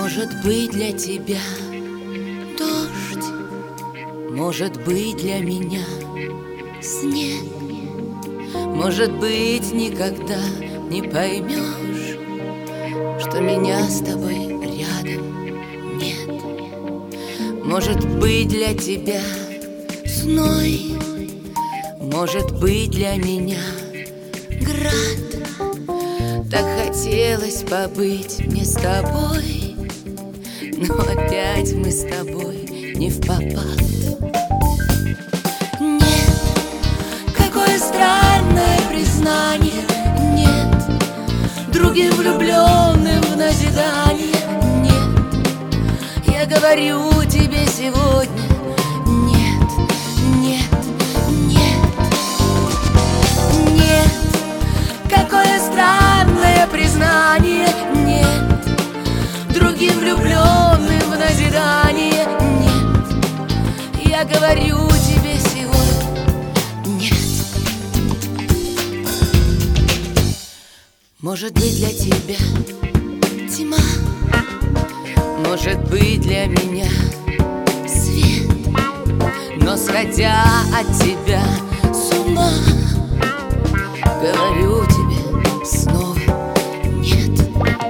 Может быть, для тебя дождь, может быть, для меня снег. Может быть, никогда не поймешь, что меня с тобой рядом нет. Может быть, для тебя зной, может быть, для меня град. Так хотелось побыть мне с тобой, но опять мы с тобой не впопад. Нет, какое странное признание. Нет, другим влюбленным в назидание. Нет, я говорю тебе сегодня. Нет, нет, нет, нет, какое странное признание. Нет, другим влюбленным в назидание. Нет, я говорю тебе сегодня. Нет. Может быть, для тебя тьма, может быть, для меня свет. Но сходя от тебя с ума, говорю тебе снова нет.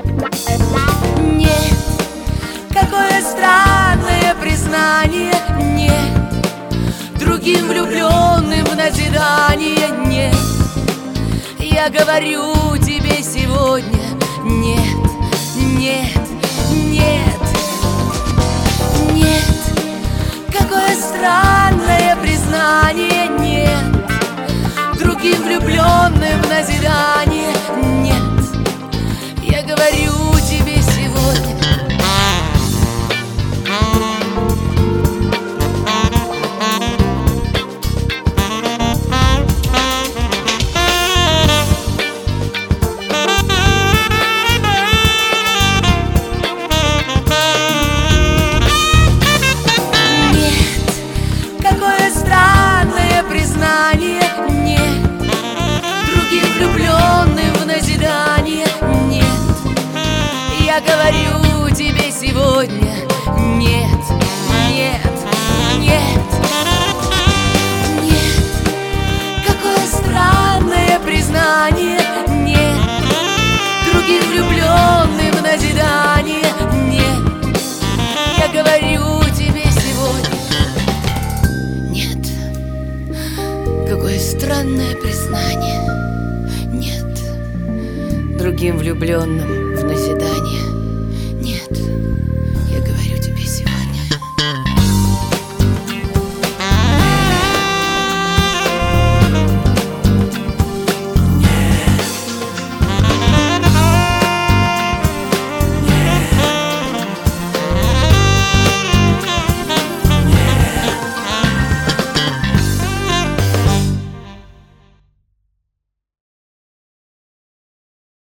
Нет, какое странное признание. Нет, другим влюбленным в назидание. Нет, я говорю тебе сегодня. Нет, нет, нет, нет, какое странное признание. Нет, другим влюбленным в назидание. Нет, я говорю тебе сегодня. Я говорю тебе сегодня. Нет, нет, нет, нет, какое странное признание. Нет, другим влюбленным в назидание. Нет, я говорю тебе сегодня. Нет, какое странное признание. Нет, другим влюбленным в назидание.